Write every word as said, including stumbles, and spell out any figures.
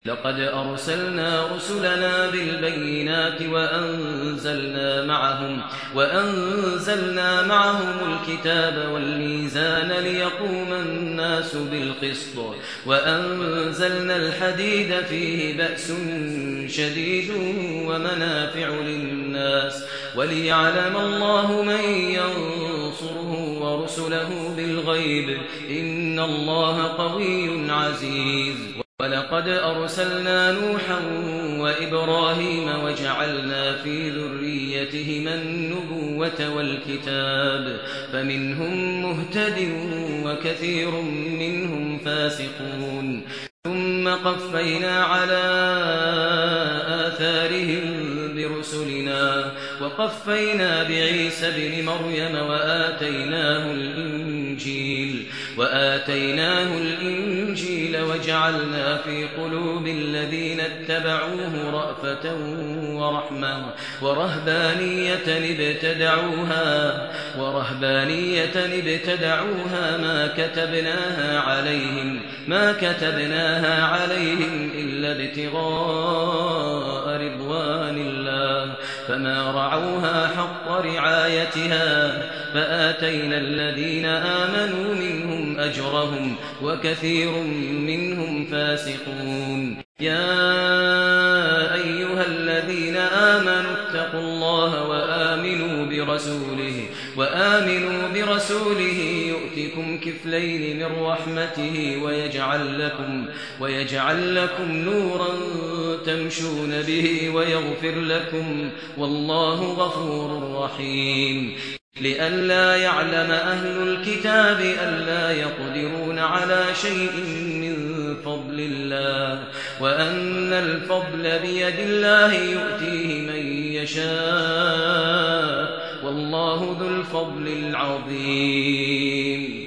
لقد أرسلنا رسلنا بالبينات وأنزلنا معهم وأنزلنا معهم الكتاب والميزان ليقوم الناس بالقسط وأنزلنا الحديد فيه بأس شديد ومنافع للناس وليعلم الله من ينصره ورسله بالغيب إن الله قوي عزيز. ولقد أرسلنا نوحا وإبراهيم وجعلنا في ذريتهما النبوة والكتاب فمنهم مهتد وكثير منهم فاسقون ثم قفينا على آثارهم برسلنا وقفينا بعيسى ابن مريم وآتيناه الإنجيل وآتيناه الإنجيل وجعلنا في قلوب الذين اتبعوه رأفة ورحمة ورهبانية ابتدعوها ورهبانية ابتدعوها ما كتبناها عليهم ما كتبناها عليهم إلا ابتغاء رضوان الله فما رعوها حق رعايتها فآتينا الذين آمنوا منهم أجرهم وكثير منهم فاسقون. يا أيها الذين آمنوا اتقوا الله وآمنوا برسوله وآمنوا برسوله يؤتكم كفلين من رحمته ويجعل لكم ويجعل لكم نورا تمشون به ويغفر لكم والله غفور رحيم. لئلا يعلم أهل الكتاب ألا يقدرون على شيء من فضل الله وأن الفضل بيد الله يؤتيه من يشاء والله ذو الفضل العظيم.